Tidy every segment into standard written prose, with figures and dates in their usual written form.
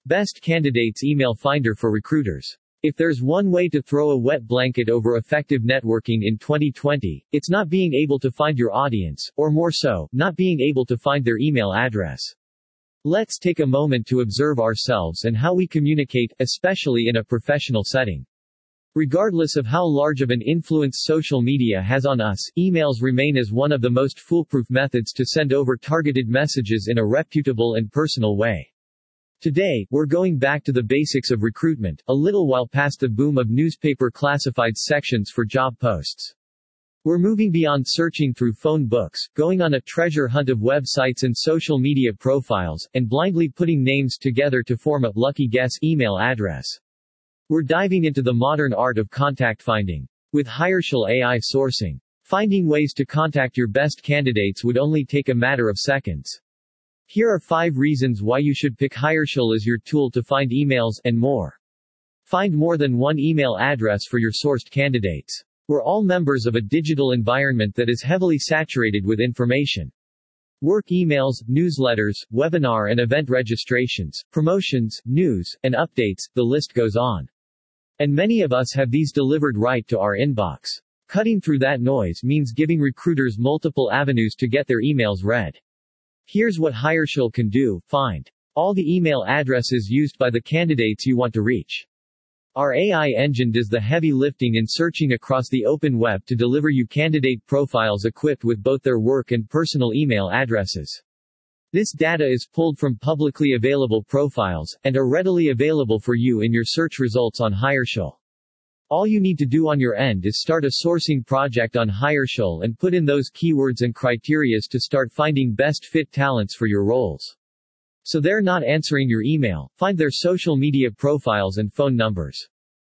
Best Candidates Email Finder for Recruiters. If there's one way to throw a wet blanket over effective networking in 2020, it's not being able to find your audience, or more so, not being able to find their email address. Let's take a moment to observe ourselves and how we communicate, especially in a professional setting. Regardless of how large of an influence social media has on us, emails remain as one of the most foolproof methods to send over targeted messages in a reputable and personal way. Today, we're going back to the basics of recruitment, a little while past the boom of newspaper classified sections for job posts. We're moving beyond searching through phone books, going on a treasure hunt of websites and social media profiles, and blindly putting names together to form a lucky guess email address. We're diving into the modern art of contact finding. With Hireshell AI sourcing, finding ways to contact your best candidates would only take a matter of seconds. Here are 5 reasons why you should pick Hireshell as your tool to find emails, and more. Find more than one email address for your sourced candidates. We're all members of a digital environment that is heavily saturated with information. Work emails, newsletters, webinar and event registrations, promotions, news, and updates, the list goes on. And many of us have these delivered right to our inbox. Cutting through that noise means giving recruiters multiple avenues to get their emails read. Here's what Hireshell can do: find all the email addresses used by the candidates you want to reach. Our AI engine does the heavy lifting in searching across the open web to deliver you candidate profiles equipped with both their work and personal email addresses. This data is pulled from publicly available profiles, and are readily available for you in your search results on Hireshell. All you need to do on your end is start a sourcing project on Hireshell and put in those keywords and criterias to start finding best fit talents for your roles. So they're not answering your email, find their social media profiles and phone numbers.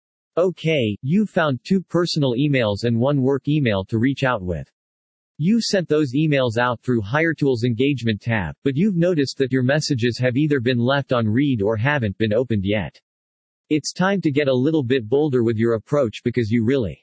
Okay, you found 2 personal emails and 1 work email to reach out with. You sent those emails out through Hiretools Engagement tab, but you've noticed that your messages have either been left on read or haven't been opened yet. It's time to get a little bit bolder with your approach because you really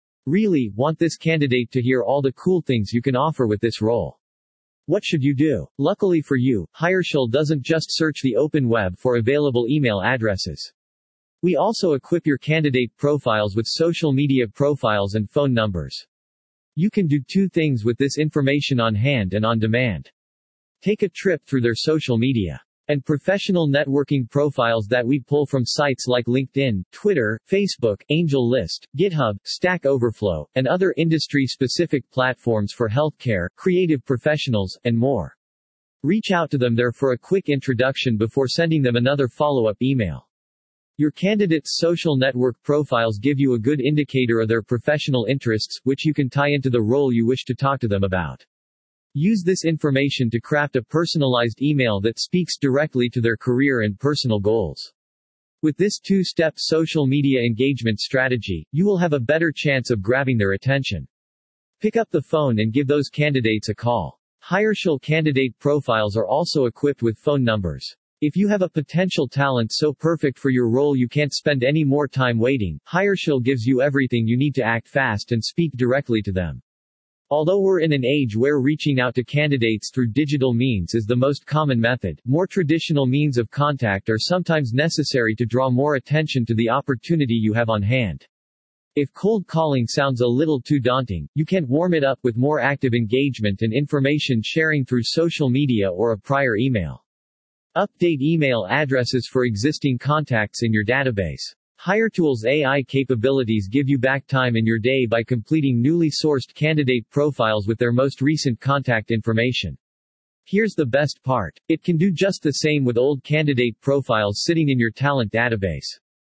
want this candidate to hear all the cool things you can offer with this role. What should you do? Luckily for you, Hireshell doesn't just search the open web for available email addresses. We also equip your candidate profiles with social media profiles and phone numbers. You can do 2 things with this information on hand and on demand. Take a trip through their social media and professional networking profiles that we pull from sites like LinkedIn, Twitter, Facebook, AngelList, GitHub, Stack Overflow, and other industry-specific platforms for healthcare, creative professionals, and more. Reach out to them there for a quick introduction before sending them another follow-up email. Your candidates' social network profiles give you a good indicator of their professional interests, which you can tie into the role you wish to talk to them about. Use this information to craft a personalized email that speaks directly to their career and personal goals. With this 2-step social media engagement strategy, you will have a better chance of grabbing their attention. Pick up the phone and give those candidates a call. Hireshell candidate profiles are also equipped with phone numbers. If you have a potential talent so perfect for your role you can't spend any more time waiting, Hireshell gives you everything you need to act fast and speak directly to them. Although we're in an age where reaching out to candidates through digital means is the most common method, more traditional means of contact are sometimes necessary to draw more attention to the opportunity you have on hand. If cold calling sounds a little too daunting, you can warm it up with more active engagement and information sharing through social media or a prior email. Update email addresses for existing contacts in your database. Hiretools AI capabilities give you back time in your day by completing newly sourced candidate profiles with their most recent contact information. Here's the best part. It can do just the same with old candidate profiles sitting in your talent database.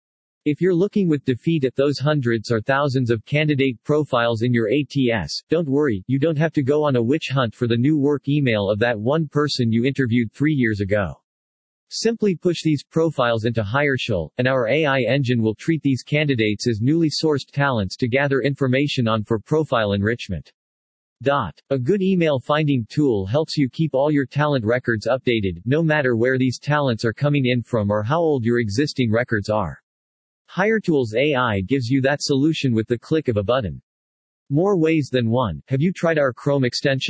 If you're looking with defeat at those hundreds or thousands of candidate profiles in your ATS, don't worry, you don't have to go on a witch hunt for the new work email of that one person you interviewed 3 years ago. Simply push these profiles into Hireshell, and our AI engine will treat these candidates as newly sourced talents to gather information on for profile enrichment. A good email finding tool helps you keep all your talent records updated, no matter where these talents are coming in from or how old your existing records are. Hiretools AI gives you that solution with the click of a button. More ways than one. Have you tried our Chrome extension?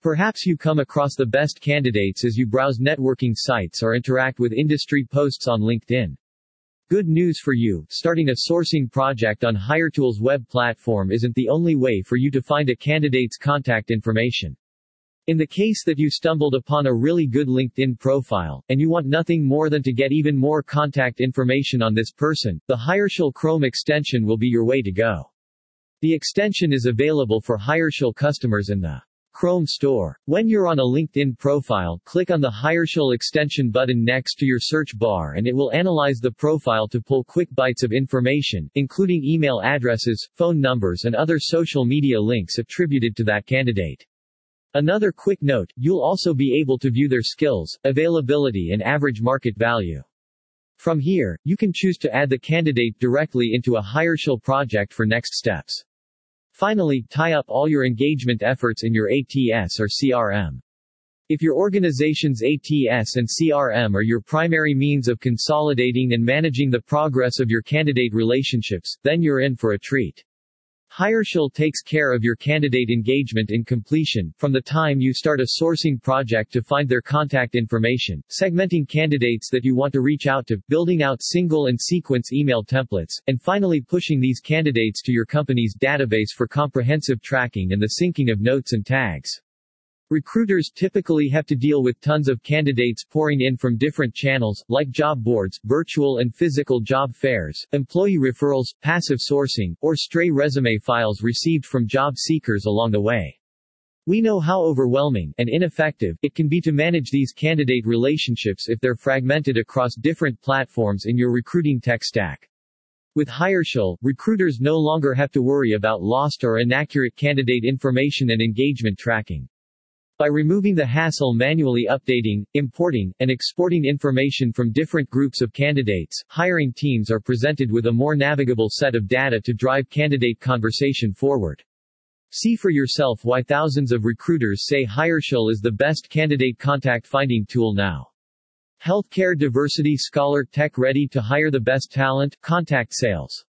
Perhaps you come across the best candidates as you browse networking sites or interact with industry posts on LinkedIn. Good news for you, starting a sourcing project on HireTool's web platform isn't the only way for you to find a candidate's contact information. In the case that you stumbled upon a really good LinkedIn profile, and you want nothing more than to get even more contact information on this person, the HireTool Chrome extension will be your way to go. The extension is available for HireTool customers in the Chrome Store. When you're on a LinkedIn profile, click on the HireTool extension button next to your search bar and it will analyze the profile to pull quick bites of information, including email addresses, phone numbers and other social media links attributed to that candidate. Another quick note, you'll also be able to view their skills, availability and average market value. From here, you can choose to add the candidate directly into a HireTool project for next steps. Finally, tie up all your engagement efforts in your ATS or CRM. If your organization's ATS and CRM are your primary means of consolidating and managing the progress of your candidate relationships, then you're in for a treat. HireTool takes care of your candidate engagement in completion, from the time you start a sourcing project to find their contact information, segmenting candidates that you want to reach out to, building out single and sequence email templates, and finally pushing these candidates to your company's database for comprehensive tracking and the syncing of notes and tags. Recruiters typically have to deal with tons of candidates pouring in from different channels, like job boards, virtual and physical job fairs, employee referrals, passive sourcing, or stray resume files received from job seekers along the way. We know how overwhelming and ineffective it can be to manage these candidate relationships if they're fragmented across different platforms in your recruiting tech stack. With HireTool, recruiters no longer have to worry about lost or inaccurate candidate information and engagement tracking. By removing the hassle manually updating, importing, and exporting information from different groups of candidates, hiring teams are presented with a more navigable set of data to drive candidate conversation forward. See for yourself why thousands of recruiters say HireTool is the best candidate contact finding tool now. Healthcare Diversity Scholar Tech ready to hire the best talent? Contact Sales.